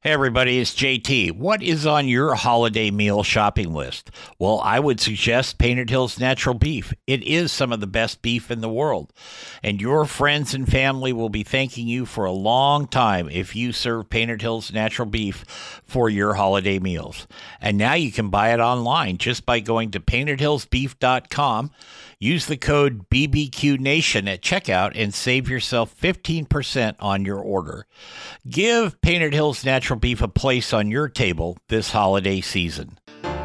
Hey everybody, it's JT. What is on your holiday meal shopping list? Well, I would suggest Painted Hills Natural Beef. It is some of the best beef in the world. And your friends and family will be thanking you for a long time if you serve Painted Hills Natural Beef for your holiday meals. And now you can buy it online just by going to paintedhillsbeef.com. Use the code BBQNation at checkout and save yourself 15% on your order. Give Painted Hills Natural Beef a place on your table this holiday season.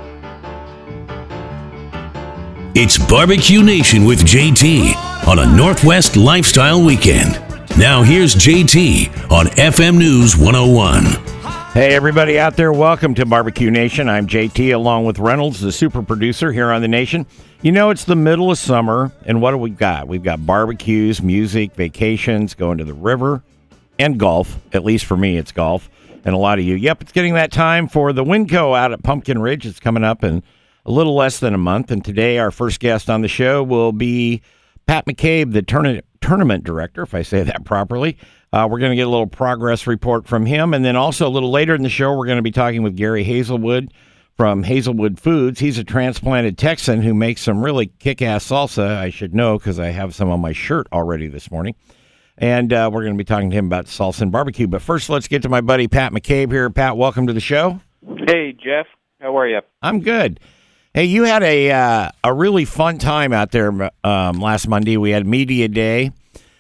It's Barbecue Nation with JT on a Northwest Lifestyle Weekend. Now here's JT on FM News 101. Hey, everybody out there. Welcome to Barbecue Nation. I'm JT along with Reynolds, the super producer here on the Nation. You know, it's the middle of summer, and what do we got? We've got barbecues, music, vacations, going to the river, and golf. At least for me, it's golf. And a lot of you. Yep, it's getting that time for the Winco out at Pumpkin Ridge. It's coming up in a little less than a month. And today, our first guest on the show will be Pat McCabe, the tournament director, if I say that properly. We're going to get a little progress report from him. And then also a little later in the show, we're going to be talking with Gary Hazelwood from Hazelwood Foods. He's a transplanted Texan who makes some really kick-ass salsa. I should know because I have some on my shirt already this morning. And we're going to be talking to him about salsa and barbecue. But first, let's get to my buddy Pat McCabe here. Pat, welcome to the show. Hey, Jeff. How are you? I'm good. Hey, you had a really fun time out there last Monday. We had Media Day.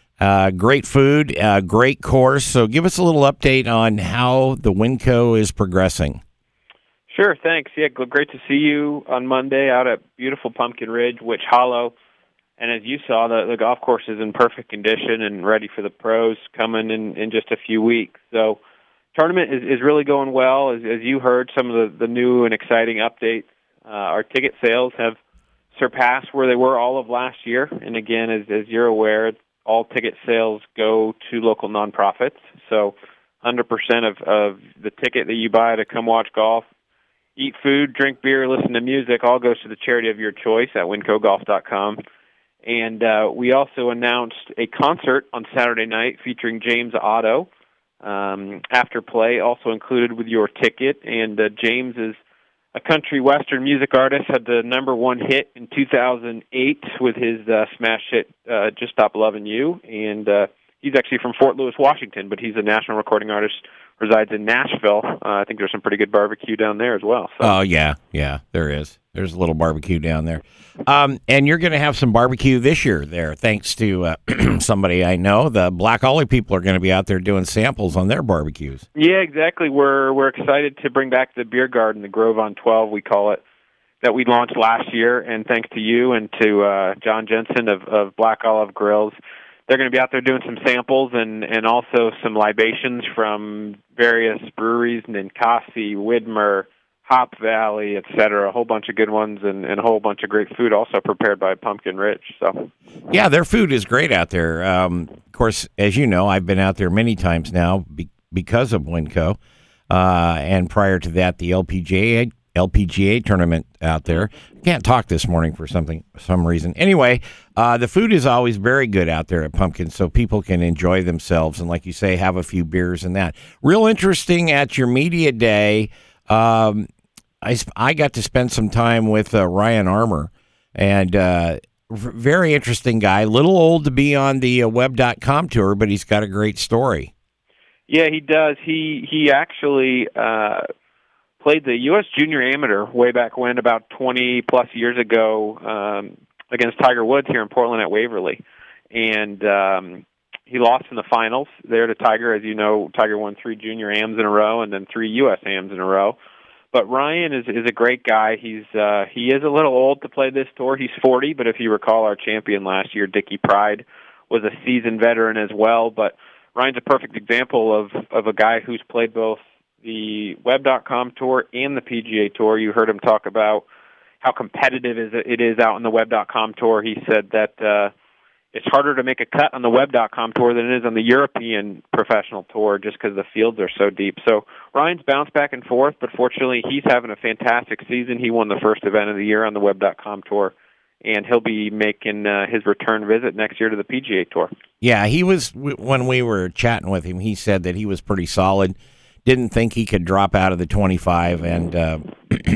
Great food, great course. So give us a little update on how the Winco is progressing. Sure, thanks. Yeah, great to see you on Monday out at beautiful Pumpkin Ridge, Witch Hollow. And as you saw, the golf course is in perfect condition and ready for the pros coming in just a few weeks. So tournament is really going well. As you heard, some of the new and exciting updates. Our ticket sales have surpassed where they were all of last year. And again, as you're aware, all ticket sales go to local nonprofits. So 100% of the ticket that you buy to come watch golf, eat food, drink beer, listen to music, all goes to the charity of your choice at wincogolf.com. And we also announced a concert on Saturday night featuring James Otto. After play, also included with your ticket. And James is a country western music artist, had the #1 hit in 2008 with his smash hit, Just Stop Loving You. And he's actually from Fort Lewis, Washington, but he's a national recording artist, resides in Nashville. I think there's some pretty good barbecue down there as well. So. Oh, yeah, there is. There's a little barbecue down there. And you're going to have some barbecue this year there, thanks to somebody I know. The Black Ollie people are going to be out there doing samples on their barbecues. Yeah, exactly. We're excited to bring back the beer garden, the Grove on 12, we call it, that we launched last year. And thanks to you and to John Jensen of Black Olive Grills, they're going to be out there doing some samples and also some libations from various breweries, Ninkasi, Widmer, Hop Valley, etc. A whole bunch of good ones and a whole bunch of great food also prepared by Pumpkin Ridge. So, yeah, their food is great out there. Of course, as you know, I've been out there many times now because of Winco. And prior to that, the LPGA tournament out there. Can't talk this morning for some reason. Anyway, the food is always very good out there at Pumpkin, so people can enjoy themselves and, like you say, have a few beers and that. Real interesting at your media day. I got to spend some time with Ryan Armour, and very interesting guy. Little old to be on the web.com tour, but he's got a great story. Yeah, he does. He actually played the U.S. Junior Amateur way back when, about 20-plus years ago, against Tiger Woods here in Portland at Waverly. And he lost in the finals there to Tiger. As you know, Tiger won 3 Junior Ams in a row and then 3 U.S. Ams in a row. But Ryan is a great guy. He is a little old to play this tour. He's 40, but if you recall, our champion last year, Dickie Pride, was a seasoned veteran as well. But Ryan's a perfect example of a guy who's played both the Web.com Tour and the PGA Tour. You heard him talk about how competitive it is out on the Web.com Tour. He said that it's harder to make a cut on the Web.com Tour than it is on the European Professional Tour just because the fields are so deep. So Ryan's bounced back and forth, but fortunately he's having a fantastic season. He won the first event of the year on the Web.com Tour, and he'll be making his return visit next year to the PGA Tour. Yeah, he was, when we were chatting with him, he said that he was pretty solid. didn't think he could drop out of the 25, and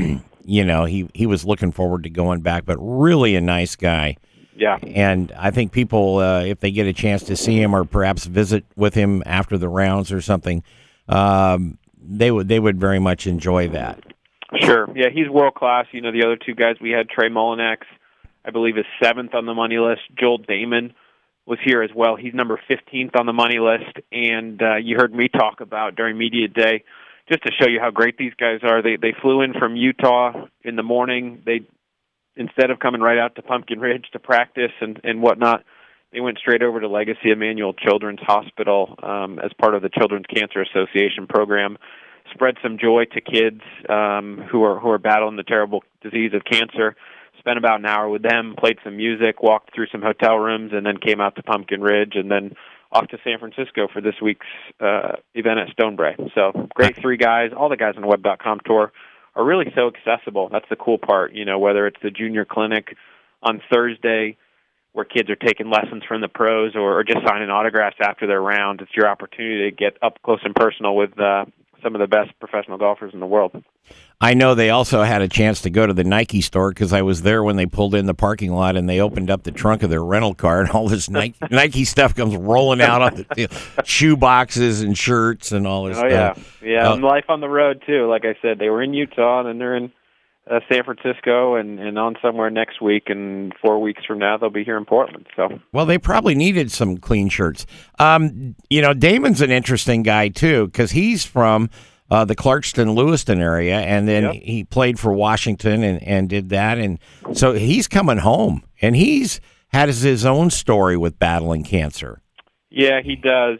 he was looking forward to going back. But really a nice guy. Yeah. And I think people, if they get a chance to see him or perhaps visit with him after the rounds or something, they would very much enjoy that. Sure. Yeah, he's world class. The other two guys we had, Trey Mullinax, I believe, is 7th on the money list. Joel Damon was here as well. He's number 15th on the money list. And you heard me talk about during media day, just to show you how great these guys are. They flew in from Utah in the morning. Instead of coming right out to Pumpkin Ridge to practice and whatnot, they went straight over to Legacy Emmanuel Children's Hospital as part of the Children's Cancer Association program. Spread some joy to kids who are battling the terrible disease of cancer. Spent about an hour with them, played some music, walked through some hotel rooms, and then came out to Pumpkin Ridge, and then off to San Francisco for this week's event at Stonebrae. So great 3 guys. All the guys on the Web.com tour are really so accessible. That's the cool part, whether it's the junior clinic on Thursday where kids are taking lessons from the pros or just signing autographs after their round. It's your opportunity to get up close and personal with some of the best professional golfers in the world. I know they also had a chance to go to the Nike store because I was there when they pulled in the parking lot and they opened up the trunk of their rental car and all this Nike stuff comes rolling out on the shoe boxes and shirts and all this stuff. Yeah, and life on the road too. Like I said, they were in Utah and then they're in San Francisco and on somewhere next week, and 4 weeks from now they'll be here in Portland. So, well, they probably needed some clean shirts. Damon's an interesting guy too because he's from the Clarkston, Lewiston area, and then he played for Washington and did that, and so he's coming home, and he's had his own story with battling cancer. Yeah, he does.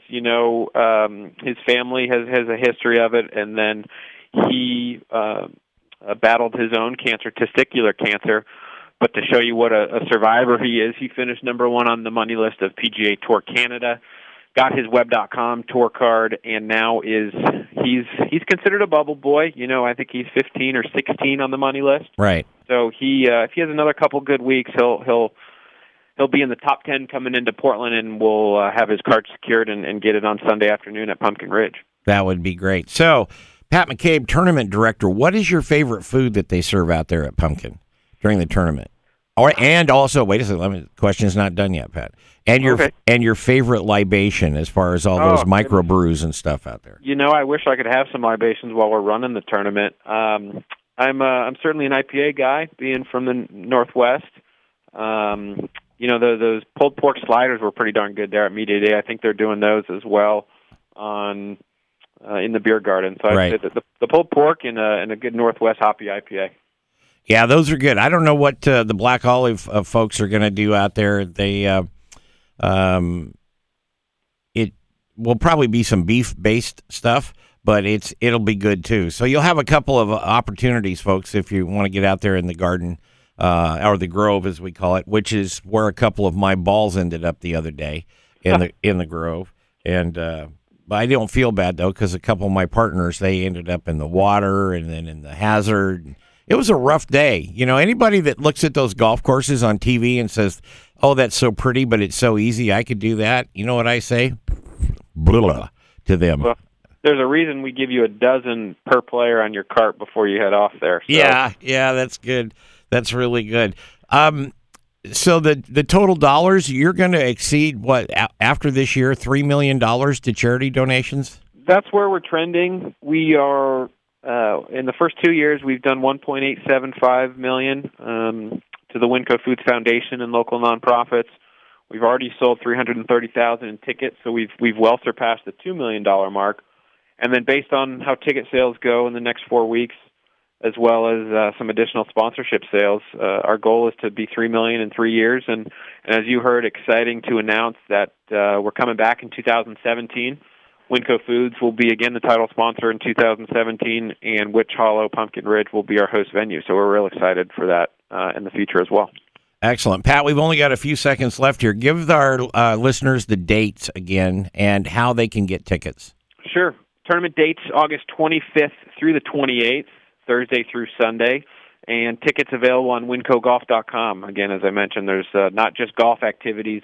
His family has a history of it, and then he battled his own cancer, testicular cancer. But to show you what a survivor he is, he finished number 1 on the money list of PGA Tour Canada, got his Web.com tour card, and now he's considered a bubble boy. I think he's 15 or 16 on the money list. Right. So if he has another couple good weeks, he'll be in the top 10 coming into Portland, and we'll have his card secured and get it on Sunday afternoon at Pumpkin Ridge. That would be great. So, Pat McCabe, tournament director, what is your favorite food that they serve out there at Pumpkin during the tournament? And also, wait a second, the question is not done yet, Pat. And your favorite libation as far as all those microbrews and stuff out there. I wish I could have some libations while we're running the tournament. I'm certainly an IPA guy, being from the Northwest. Those pulled pork sliders were pretty darn good there at Media Day. I think they're doing those as well in the beer garden. So I'd say the pulled pork and a good Northwest hoppy IPA. Yeah, those are good. I don't know what the Black Olive folks are going to do out there. They it will probably be some beef-based stuff, but it'll be good too. So you'll have a couple of opportunities, folks, if you want to get out there in the garden or the Grove, as we call it, which is where a couple of my balls ended up the other day in the Grove. And but I don't feel bad though because a couple of my partners, they ended up in the water and then in the hazard. It was a rough day. Anybody that looks at those golf courses on TV and says, "Oh, that's so pretty, but it's so easy, I could do that." You know what I say? Blah, to them. Well, there's a reason we give you a dozen per player on your cart before you head off there. So. Yeah, that's good. That's really good. So the total dollars, you're going to exceed, what, after this year, $3 million to charity donations? That's where we're trending. We are... in the first 2 years, we've done $1.875 million to the Winco Foods Foundation and local nonprofits. We've already sold $330,000 in tickets, so we've well surpassed the $2 million mark. And then based on how ticket sales go in the next 4 weeks, as well as some additional sponsorship sales, our goal is to be $3 million in 3 years. And as you heard, exciting to announce that we're coming back in 2017. Winco Foods will be again the title sponsor in 2017, and Witch Hollow Pumpkin Ridge will be our host venue. So we're real excited for that in the future as well. Excellent. Pat, we've only got a few seconds left here. Give our listeners the dates again and how they can get tickets. Sure. Tournament dates August 25th through the 28th, Thursday through Sunday, and tickets available on wincogolf.com. Again, as I mentioned, there's not just golf activities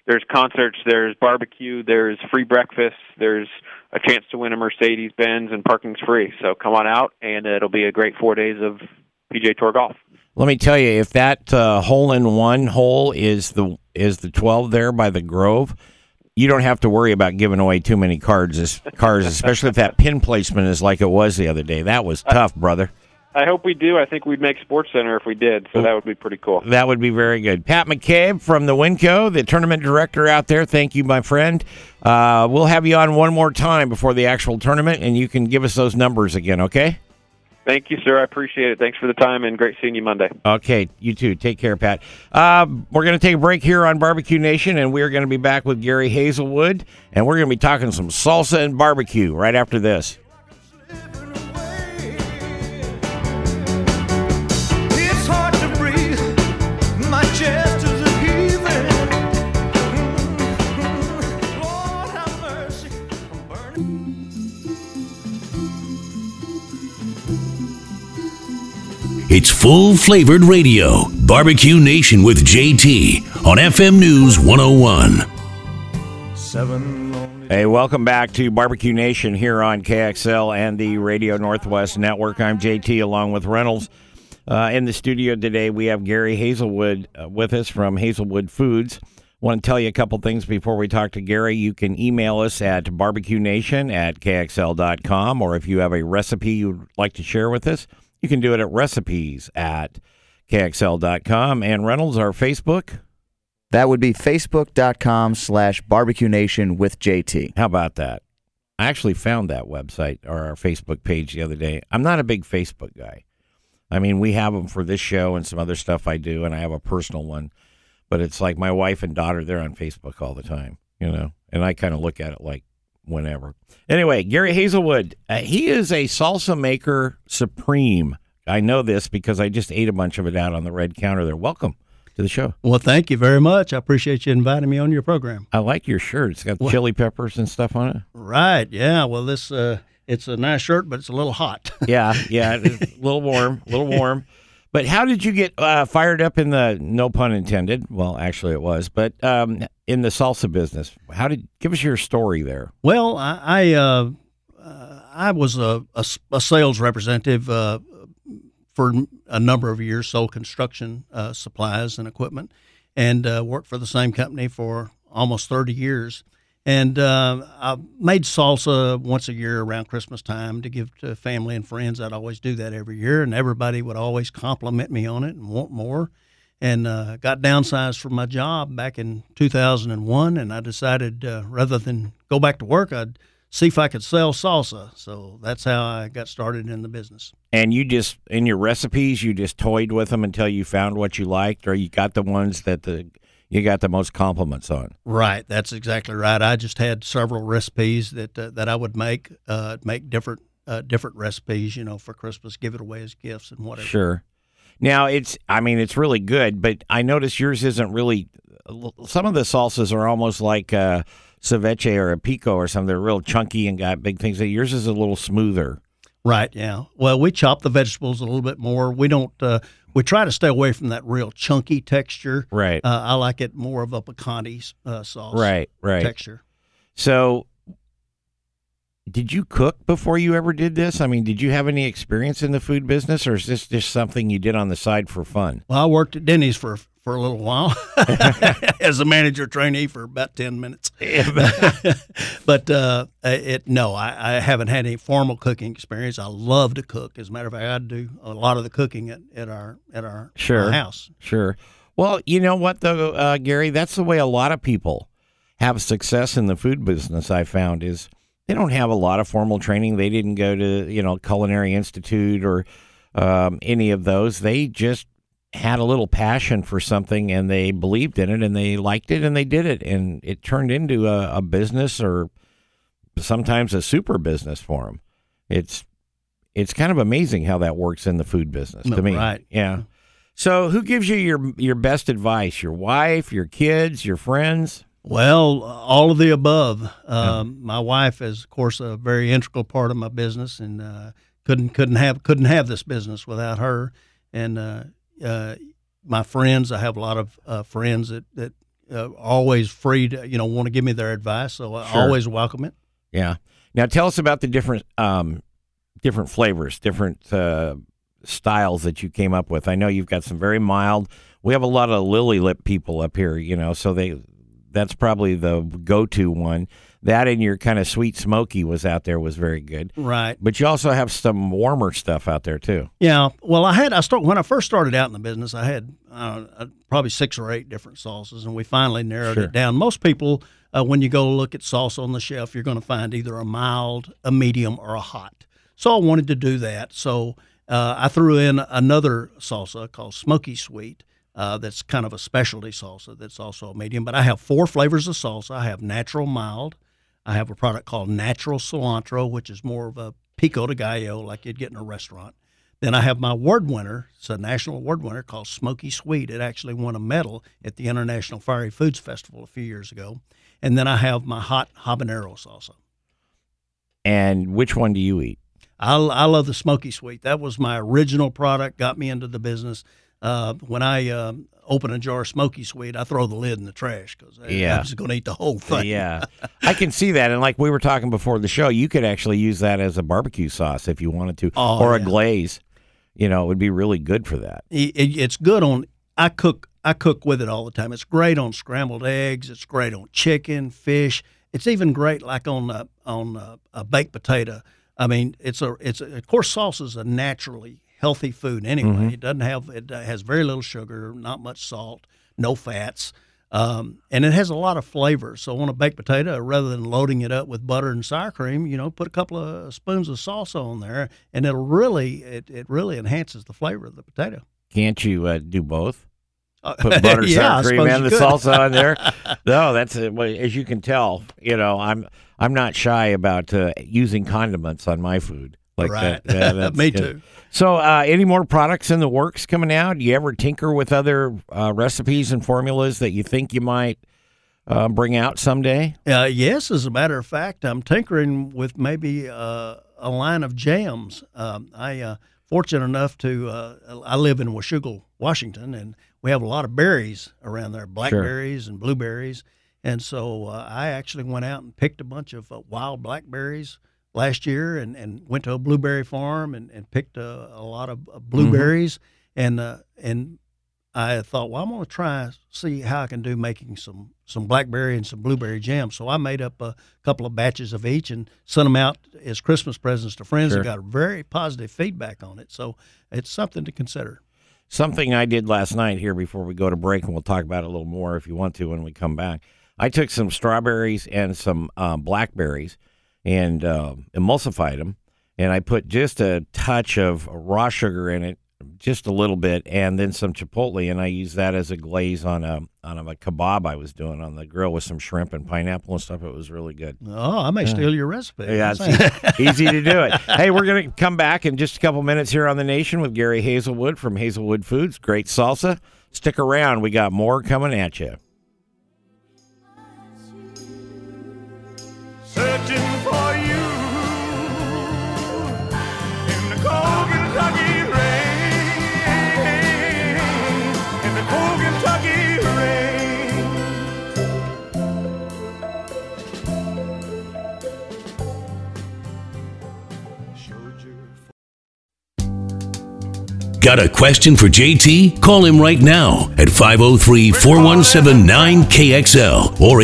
there's concerts, there's barbecue, there's free breakfast, there's a chance to win a Mercedes-Benz, and parking's free. So come on out, and it'll be a great 4 days of PGA Tour golf. Let me tell you, if that hole-in-one hole is the 12 there by the Grove, you don't have to worry about giving away too many cars, especially if that pin placement is like it was the other day. That was tough, brother. I hope we do. I think we'd make SportsCenter if we did, so that would be pretty cool. That would be very good. Pat McCabe from the Winco, the tournament director out there. Thank you, my friend. We'll have you on one more time before the actual tournament, and you can give us those numbers again, okay? Thank you, sir. I appreciate it. Thanks for the time, and great seeing you Monday. Okay, you too. Take care, Pat. We're going to take a break here on Barbecue Nation, and we're going to be back with Gary Hazelwood, and we're going to be talking some salsa and barbecue right after this. It's full-flavored radio. Barbecue Nation with JT on FM News 101. Hey, welcome back to Barbecue Nation here on KXL and the Radio Northwest Network. I'm JT along with Reynolds. In the studio today, we have Gary Hazelwood with us from Hazelwood Foods. I want to tell you a couple things before we talk to Gary. You can email us at barbecuenation@kxl.com, or if you have a recipe you'd like to share with us, you can do it at recipes@kxl.com. And Reynolds, our Facebook? That would be facebook.com/barbecue nation with JT. How about that? I actually found that website or our Facebook page the other day. I'm not a big Facebook guy. I mean, we have them for this show and some other stuff I do, and I have a personal one. But it's like my wife and daughter, they're on Facebook all the time, you know, and I kind of look at it like whenever. Anyway, Gary Hazelwood, he is a salsa maker supreme. I know this because I just ate a bunch of it out on the red counter there. Welcome to the show. Well, thank you very much. I appreciate you inviting me on your program. I like your shirt. It's got chili peppers and stuff on it. Right, yeah. Well, this it's a nice shirt, but it's a little hot. Yeah, it's a little warm. But how did you get fired up in the, no pun intended, well, actually it was, but in the salsa business? Give us your story there. Well, I was a sales representative for a number of years, sold construction supplies and equipment, and worked for the same company for almost 30 years. And I made salsa once a year around Christmas time to give to family and friends. I'd always do that every year, and everybody would always compliment me on it and want more. And got downsized from my job back in 2001, and I decided rather than go back to work, I'd see if I could sell salsa. So that's how I got started in the business. And you just, in your recipes, you just toyed with them until you found what you liked, or you got the ones that you got the most compliments on? Right, that's exactly right. I just had several recipes that I would make different recipes, for Christmas, give it away as gifts and whatever. Sure. Now it's really good, but I notice yours isn't really. Some of the salsas are almost like ceviche or a pico or something. They're real chunky and got big things. Yours is a little smoother. Right. Yeah. Well, we chop the vegetables a little bit more. We don't. We try to stay away from that real chunky texture. Right. I like it more of a picante sauce. Right. Texture. So, did you cook before you ever did this? I mean, did you have any experience in the food business, or is this just something you did on the side for fun? Well, I worked at Denny's for a little while as a manager trainee for about 10 minutes. But I haven't had any formal cooking experience. I love to cook. As a matter of fact, I do a lot of the cooking at our house. Sure. Well, you know what though, Gary, that's the way a lot of people have success in the food business. I found is they don't have a lot of formal training. They didn't go to Culinary Institute or any of those. They just had a little passion for something, and they believed in it, and they liked it, and they did it, and it turned into a business, or sometimes a super business for them. It's kind of amazing how that works in the food business to me. Right. Yeah. So who gives you your best advice? Your wife, your kids, your friends? Well, all of the above. My wife is, of course, a very integral part of my business, and couldn't have this business without her. And my friends, I have a lot of friends that always free to, want to give me their advice. So I always welcome it. Yeah. Now tell us about the different flavors, different styles that you came up with. I know you've got some very mild. We have a lot of lily lip people up here, so that's probably the go-to one. That and your kind of sweet smoky was very good. Right. But you also have some warmer stuff out there too. Yeah. Well, when I first started out in the business, I had probably 6 or 8 different sauces, and we finally narrowed it down. Most people, when you go look at salsa on the shelf, you're going to find either a mild, a medium, or a hot. So I wanted to do that. So I threw in another salsa called Smoky Sweet. That's kind of a specialty salsa that's also a medium. But I have 4 flavors of salsa. I have natural mild. I have a product called natural cilantro, which is more of a pico de gallo like you'd get in a restaurant. Then I have my award winner. It's a national award winner called Smoky Sweet. It actually won a medal at the International Fiery Foods Festival a few years ago. And then I have my hot habanero salsa. And which one do you eat? I love the Smoky Sweet. That was my original product, got me into the business. When I open a jar of Smoky Sweet, I throw the lid in the trash because I was going to eat the whole thing. Yeah, I can see that. And like we were talking before the show, you could actually use that as a barbecue sauce if you wanted to, or a glaze. It would be really good for that. It's good on. I cook with it all the time. It's great on scrambled eggs. It's great on chicken, fish. It's even great like on a baked potato. I mean, of course, salsa is a naturally healthy food anyway. Mm-hmm. It has very little sugar, not much salt, no fats, and it has a lot of flavor. So on a baked potato, rather than loading it up with butter and sour cream, put a couple of spoons of salsa on there, and it really enhances the flavor of the potato. Can't you do both? Put butter, sour cream, and the salsa on there. No, that's as you can tell. I'm not shy about using condiments on my food. Like right. that. Yeah, me too. So any more products in the works coming out? Do you ever tinker with other recipes and formulas that you think you might bring out someday? Yes, as a matter of fact, I'm tinkering with maybe a line of jams. I fortunate enough I live in Washougal, Washington, and we have a lot of berries around there, blackberries and blueberries. And so I actually went out and picked a bunch of wild blackberries last year and went to a blueberry farm and picked a lot of blueberries. Mm-hmm. And I thought, well, I'm going to see how I can do making some blackberry and some blueberry jam. So I made up a couple of batches of each and sent them out as Christmas presents to friends and got very positive feedback on it. So it's something to consider. Something I did last night here before we go to break, and we'll talk about it a little more if you want to when we come back. I took some strawberries and some blackberries and emulsified them, and I put just a touch of raw sugar in it, just a little bit, and then some chipotle, and I used that as a glaze on a kebab I was doing on the grill with some shrimp and pineapple and stuff. It was really good. Oh, I may steal your recipe. Yeah, it's easy to do it. Hey, we're going to come back in just a couple minutes here on The Nation with Gary Hazelwood from Hazelwood Foods. Great salsa. Stick around. We got more coming at you. Searching for you in the cold Kentucky rain, in the cold Kentucky rain. Got a question for JT? Call him right now at 503-417-9KXL or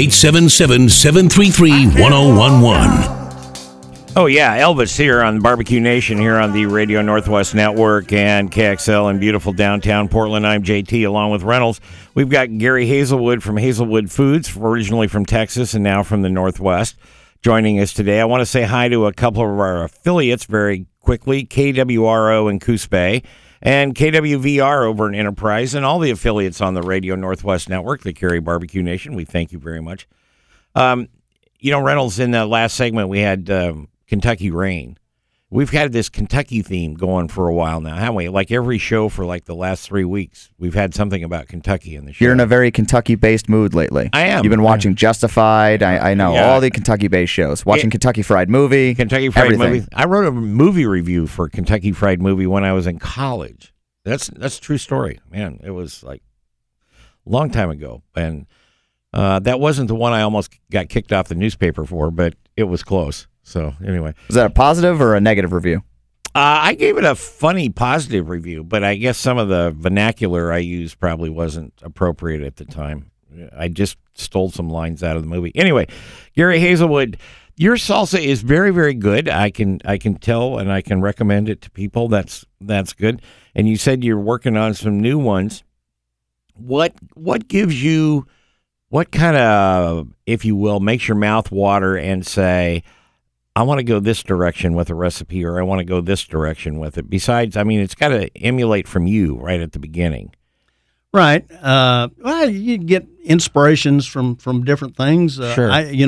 877-733-1011. Oh, yeah, Elvis here on Barbecue Nation here on the Radio Northwest Network and KXL in beautiful downtown Portland. I'm JT along with Reynolds. We've got Gary Hazelwood from Hazelwood Foods, originally from Texas and now from the Northwest, joining us today. I want to say hi to a couple of our affiliates very quickly, KWRO in Coos Bay and KWVR over in Enterprise, and all the affiliates on the Radio Northwest Network that carry Barbecue Nation. We thank you very much. Reynolds, in the last segment, we had Kentucky Rain. We've had this Kentucky theme going for a while now, haven't we? Like every show for like the last 3 weeks, we've had something about Kentucky in the show. You're in a very Kentucky-based mood lately. I am. You've been watching Justified. I know, all the Kentucky-based shows. Watching Kentucky Fried Movie. Kentucky Fried Movie. I wrote a movie review for Kentucky Fried Movie when I was in college. That's a true story, man. It was like a long time ago, and That wasn't the one I almost got kicked off the newspaper for, but it was close. So anyway, Was that a positive or a negative review? I gave it a funny positive review, but I guess some of the vernacular I used probably wasn't appropriate at the time. I just stole some lines out of the movie. Anyway, Gary Hazelwood, your salsa is very, very good. I can tell, and I can recommend it to people. That's good. And you said you're working on some new ones. What gives you, what kind of, if you will, makes your mouth water and say, I want to go this direction with a recipe, or I want to go this direction with it? Besides, I mean, it's got to emulate from you right at the beginning. Right. Well, you get inspirations from different things. Sure.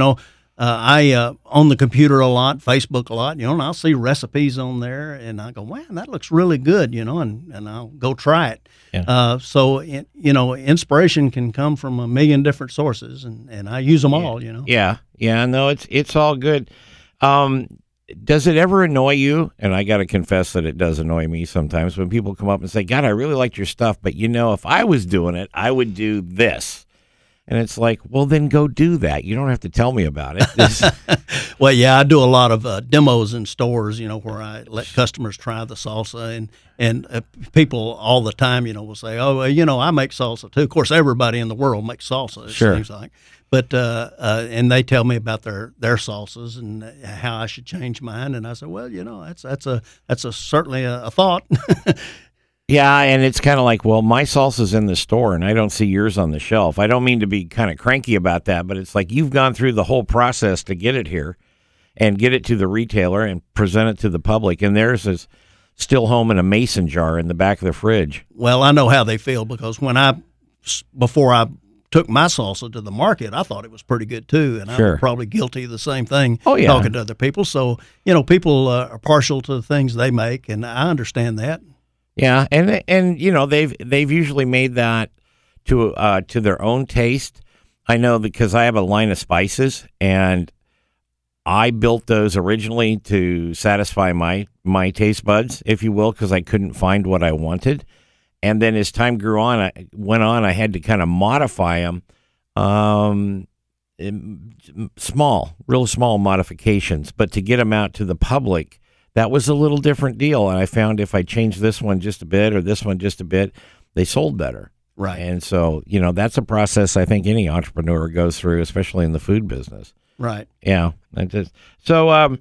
I on the computer a lot, Facebook a lot, and I'll see recipes on there, and I go, wow, that looks really good, and I'll go try it. Yeah. So inspiration can come from a million different sources, and I use them all, Yeah. No, it's all good. Does it ever annoy you? And I got to confess that it does annoy me sometimes when people come up and say, God, I really liked your stuff, but if I was doing it, I would do this. And it's like, well, then go do that. You don't have to tell me about it. Well, yeah, I do a lot of demos in stores, where I let customers try the salsa, and people all the time, will say, oh, I make salsa too. Of course, everybody in the world makes salsa, it Sure. seems like. But and they tell me about their salsas and how I should change mine, and I say, well, that's certainly a thought. Yeah, and it's kind of like, well, my salsa's in the store, and I don't see yours on the shelf. I don't mean to be kind of cranky about that, but it's like you've gone through the whole process to get it here and get it to the retailer and present it to the public, and theirs is still home in a mason jar in the back of the fridge. Well, I know how they feel, because before I took my salsa to the market, I thought it was pretty good too, and Sure. I'm probably guilty of the same thing. Oh, yeah. Talking to other people, so people are partial to the things they make, and I understand that. Yeah, and they've usually made that to their own taste. I know because I have a line of spices, and I built those originally to satisfy my taste buds, if you will, because I couldn't find what I wanted. And then as time went on, I had to kind of modify them, real small modifications. But to get them out to the public, that was a little different deal. And I found if I changed this one just a bit or this one just a bit, they sold better. Right. And so, that's a process I think any entrepreneur goes through, especially in the food business. Right. Yeah. So,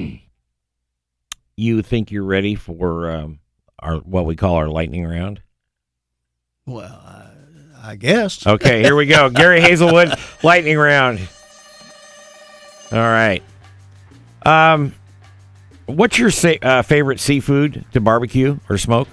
you think you're ready for our what we call our lightning round? Well, I guess. Okay, here we go. Gary Hazelwood, lightning round. All right. What's your favorite seafood to barbecue or smoke?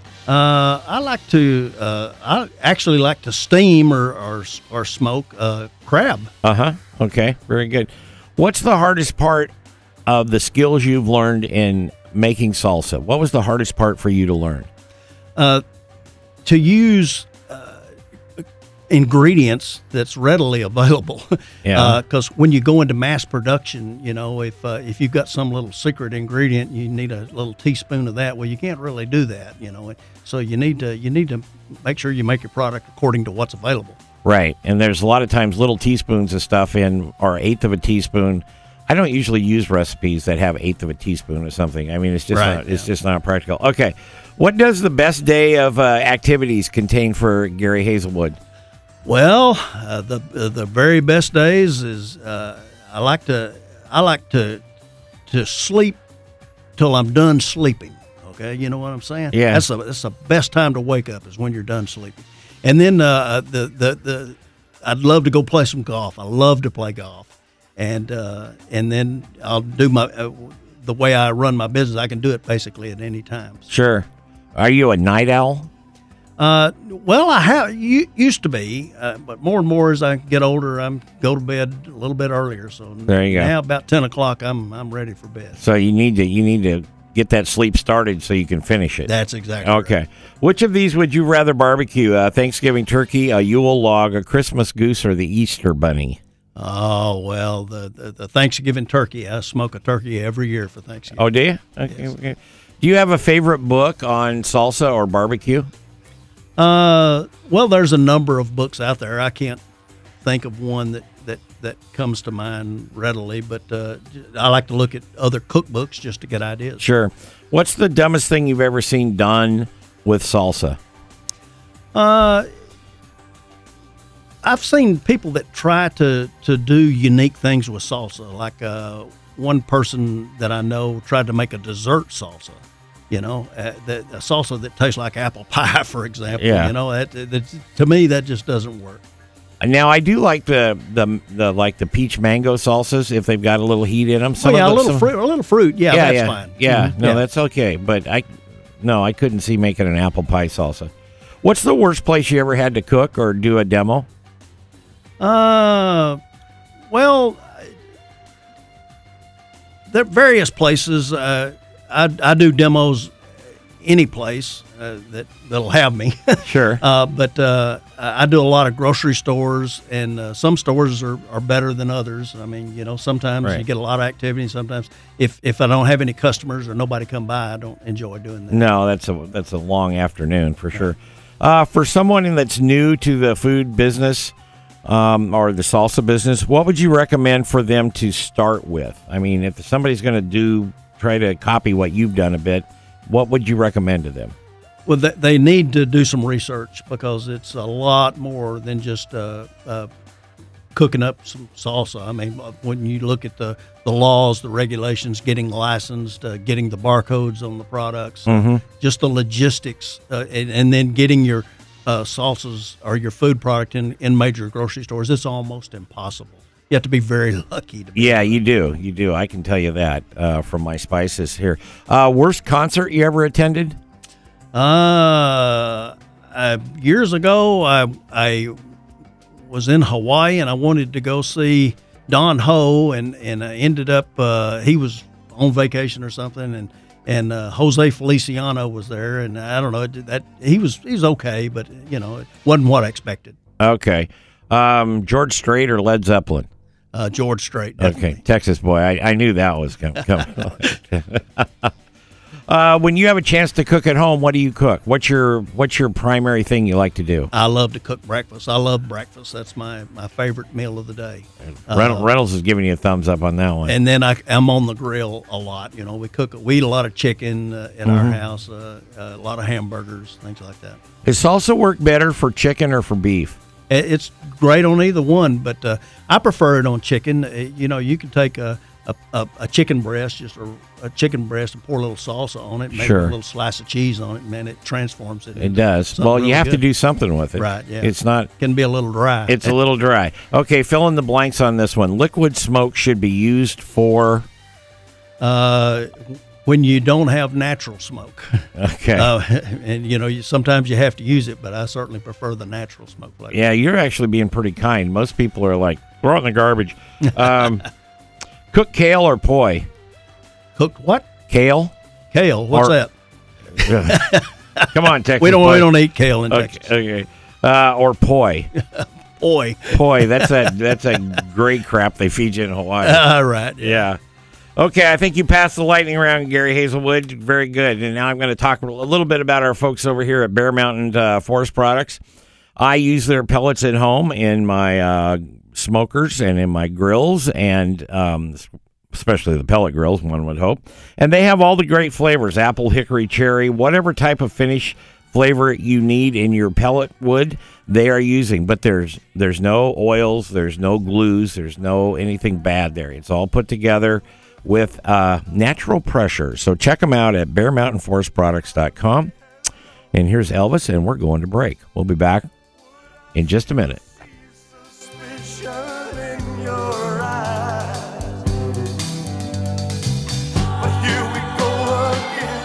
I actually like to steam or smoke crab. Okay, very good. What's the hardest part of the skills you've learned in making salsa? What was the hardest part for you to learn? To use ingredients that's readily available. Yeah. Because when you go into mass production, if you've got some little secret ingredient, you need a little teaspoon of that. Well, you can't really do that, So you need to make sure you make your product according to what's available. Right, and there's a lot of times little teaspoons of stuff in, or eighth of a teaspoon. I don't usually use recipes that have eighth of a teaspoon or something. I mean, it's just just not practical. Okay, what does the best day of activities contain for Gary Hazelwood? Well, the very best days is I like to sleep till I'm done sleeping. Okay, you know what I'm saying? Yeah. That's the best time to wake up is when you're done sleeping. And then I'd love to go play some golf. I love to play golf, and then I'll do the way I run my business. I can do it basically at any time. Sure. Are you a night owl? Well, I used to be, but more and more as I get older, I go to bed a little bit earlier. So there you go. Now about 10 o'clock, I'm ready for bed. So you need to get that sleep started so you can finish it. That's exactly okay. Right. Which of these would you rather barbecue? Thanksgiving turkey, a Yule log, a Christmas goose, or the Easter bunny? Oh, well, the Thanksgiving turkey. I smoke a turkey every year for Thanksgiving. Oh, do you? Okay. Yes. Okay. Do you have a favorite book on salsa or barbecue? Well, there's a number of books out there. I can't think of one that comes to mind readily, but I like to look at other cookbooks just to get ideas. Sure. What's the dumbest thing you've ever seen done with salsa? I've seen people that try to do unique things with salsa. Like one person that I know tried to make a dessert salsa. You know, a salsa that tastes like apple pie, for example. Yeah. You know, that to me that just doesn't work. Now I do like the peach mango salsas if they've got a little heat in them. A little fruit. Yeah, that's fine. Yeah, Mhm. no, that's okay. But I couldn't see making an apple pie salsa. What's the worst place you ever had to cook or do a demo? Well, there are various places. I do demos any place that'll have me. Sure. But I do a lot of grocery stores, and some stores are better than others. I mean, you know, sometimes Right. you get a lot of activity. Sometimes if I don't have any customers or nobody come by, I don't enjoy doing that. No, that's a long afternoon for sure. For someone that's new to the food business or the salsa business, what would you recommend for them to start with? I mean, if somebody's going to try to copy what you've done a bit, what would you recommend to them? Well, they need to do some research because it's a lot more than just cooking up some salsa. I mean, when you look at the laws, the regulations, getting licensed, getting the barcodes on the products, just the logistics, and then getting your salsas or your food product in major grocery stores, it's almost impossible. You have to be very lucky to be. Yeah, you do. I can tell you that from my spices here. Worst concert you ever attended? Years ago, I was in Hawaii and I wanted to go see Don Ho, and I ended up he was on vacation or something, and Jose Feliciano was there, and I don't know that he was okay, but you know, it wasn't what I expected. Okay. George Strait or Led Zeppelin? George Strait. Definitely. Okay, Texas boy. I knew that was coming. When you have a chance to cook at home, what do you cook? What's your primary thing you like to do? I love to cook breakfast. I love breakfast. That's my favorite meal of the day. Reynolds is giving you a thumbs up on that one. And then I'm on the grill a lot. You know, we eat a lot of chicken in our house, a lot of hamburgers, things like that. Does salsa work better for chicken or for beef? It's great on either one, but I prefer it on chicken. You know, you can take a chicken breast, a chicken breast, and pour a little salsa on it, and maybe a little slice of cheese on it, and man, it transforms it. It does. Well, you have to do something with it. Right, yeah. It's not. Can be a little dry. It's a little dry. Okay, fill in the blanks on this one. Liquid smoke should be used for? When you don't have natural smoke. Okay. And, you know, sometimes you have to use it, but I certainly prefer the natural smoke flavor. Yeah, you're actually being pretty kind. Most people are like, throw it in the garbage. Cook kale or poi? Cooked what? Kale? Kale. What's that? Come on, Texas. We don't eat kale in Texas. Okay. Or poi. Poi. That's a great crap they feed you in Hawaii. Right. Yeah. Okay, I think you passed the lightning round, Gary Hazelwood. Very good. And now I'm going to talk a little bit about our folks over here at Bear Mountain Forest Products. I use their pellets at home in my smokers and in my grills, and especially the pellet grills, one would hope. And they have all the great flavors, apple, hickory, cherry, whatever type of finish flavor you need in your pellet wood, they are using. But there's no oils, there's no glues, there's no anything bad there. It's all put together with natural pressure. So check them out at bearmountainforestproducts.com. And here's Elvis, and we're going to break. We'll be back in just a minute. Suspicion in your eyes. But here we go again.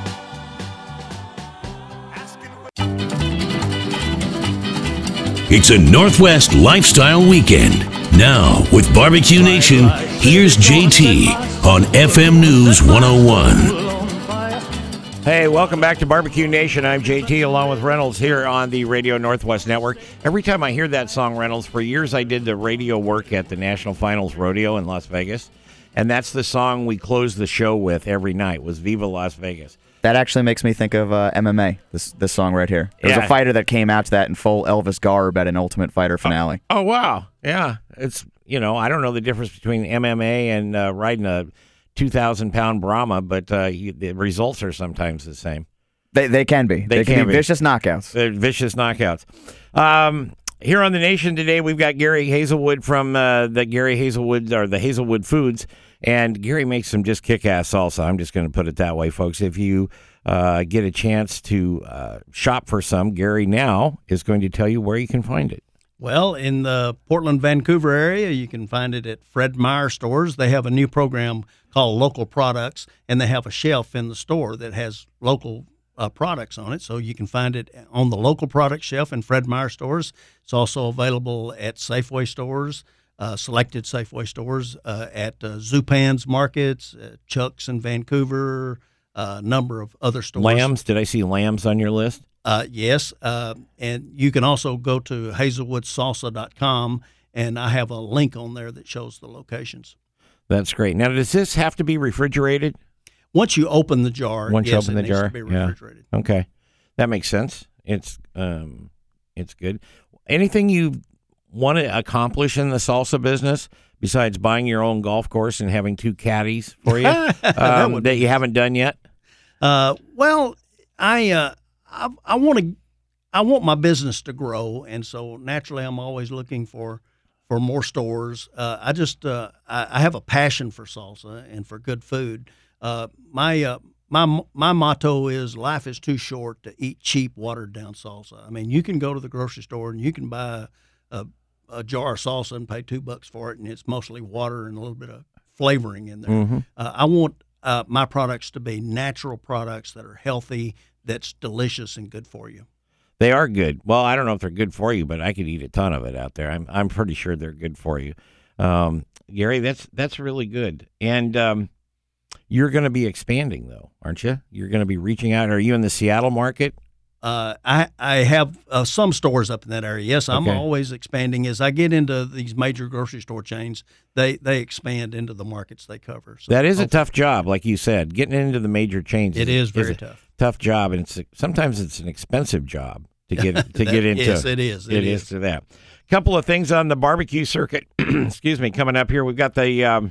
It's a Northwest Lifestyle Weekend. Now, with Barbecue Nation, here's JT on FM News 101. Hey, welcome back to Barbecue Nation. I'm JT along with Reynolds here on the Radio Northwest Network. Every time I hear that song, Reynolds, for years I did the radio work at the National Finals Rodeo in Las Vegas, and that's the song we closed the show with every night was Viva Las Vegas. That actually makes me think of MMA, this song right here. There was Yeah. a fighter that came out to that in full Elvis garb at an Ultimate Fighter finale. Oh, wow. Yeah. It's, I don't know the difference between MMA and riding a 2,000-pound Brahma, but the results are sometimes the same. They can be. They can be vicious knockouts. They're vicious knockouts. Here on The Nation today, we've got Gary Hazelwood from the Hazelwood Foods. And Gary makes some just kick-ass salsa. I'm just going to put it that way, folks. If you get a chance to shop for some, Gary now is going to tell you where you can find it. Well, in the Portland, Vancouver area, you can find it at Fred Meyer stores. They have a new program called Local Products, and they have a shelf in the store that has local products on it. So you can find it on the Local Product shelf in Fred Meyer stores. It's also available at Safeway stores. Selected Safeway stores at Zupan's Markets, Chuck's in Vancouver, a number of other stores. Lambs? Did I see Lambs on your list? Yes, and you can also go to hazelwoodsalsa.com, and I have a link on there that shows the locations. That's great. Now, does this have to be refrigerated? Once you open the jar, Once you yes, open the it needs jar, to be refrigerated. Yeah. Okay, that makes sense. It's good. Anything you want to accomplish in the salsa business besides buying your own golf course and having 2 caddies for you that you haven't done yet? Well, I want my business to grow, and so naturally, I'm always looking for more stores. I have a passion for salsa and for good food. My motto is life is too short to eat cheap, watered down salsa. I mean, you can go to the grocery store and you can buy a jar of salsa and pay $2 for it, and it's mostly water and a little bit of flavoring in there. Mm-hmm. I want my products to be natural products that are healthy, that's delicious and good for you. They are good. Well, I don't know if they're good for you, but I could eat a ton of it out there. I'm pretty sure they're good for you. Gary, that's really good. And you're going to be expanding, though, aren't you? You're going to be reaching out. Are you in the Seattle market? I have some stores up in that area. Yes, I'm always expanding. As I get into these major grocery store chains, they expand into the markets they cover. So that is a tough job, like you said. Getting into the major chains is very tough. Tough job, and sometimes it's an expensive job to get into. Yes, it is. It is to that. Couple of things on the barbecue circuit. Excuse me, coming up here, we've got the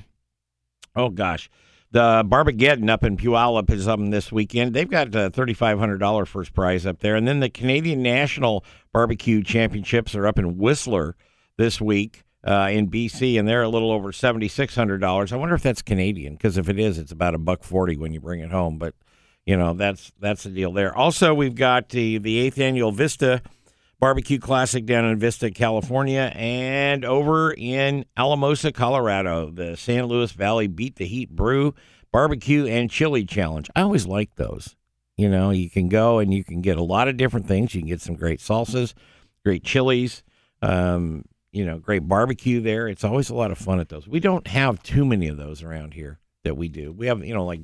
the Barbageddon up in Puyallup is up this weekend. They've got a $3,500 first prize up there. And then the Canadian National Barbecue Championships are up in Whistler this week in BC, and they're a little over $7,600. I wonder if that's Canadian, because if it is, it's about $140 when you bring it home. But, that's the deal there. Also, we've got the 8th Annual Vista Barbecue Classic down in Vista, California, and over in Alamosa, Colorado, the San Luis Valley Beat the Heat Brew Barbecue and Chili Challenge. I always like those. You can go and you can get a lot of different things. You can get some great salsas, great chilies, great barbecue there. It's always a lot of fun at those. We don't have too many of those around here that we do. We have, like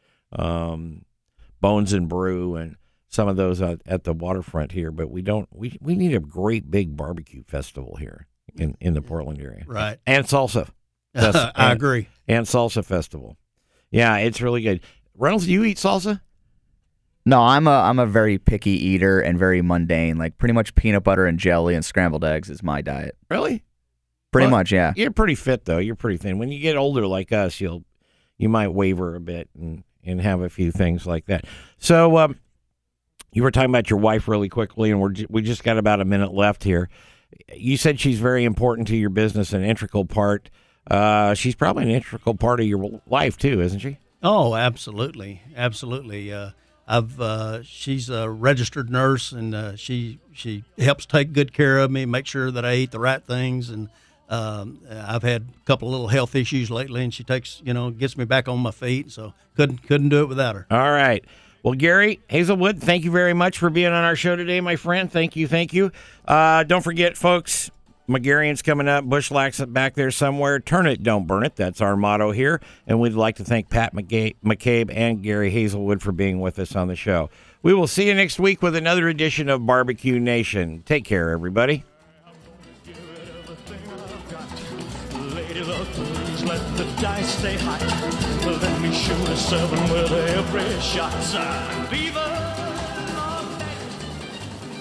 Bones and Brew and some of those at the waterfront here, but we don't. We need a great big barbecue festival here in the Portland area, right? And salsa. I agree. And salsa festival. Yeah, it's really good. Reynolds, do you eat salsa? No, I'm a very picky eater and very mundane. Like pretty much peanut butter and jelly and scrambled eggs is my diet. Really? Pretty much, yeah. You're pretty fit though. You're pretty thin. When you get older like us, you might waver a bit and have a few things like that. So. You were talking about your wife really quickly, and we just got about a minute left here. You said she's very important to your business, an integral part. She's probably an integral part of your life too, isn't she? Oh, absolutely, absolutely. She's a registered nurse, and she helps take good care of me, make sure that I eat the right things, and I've had a couple of little health issues lately, and she gets me back on my feet. So couldn't do it without her. All right. Well, Gary Hazelwood, thank you very much for being on our show today, my friend. Thank you. Don't forget, folks, McGarion's coming up. Bushlack's back there somewhere. Turn it, don't burn it. That's our motto here. And we'd like to thank Pat McCabe and Gary Hazelwood for being with us on the show. We will see you next week with another edition of Barbecue Nation. Take care, everybody. Lady, let the dice stay high. Let me shoot a 7 with every shot. Viva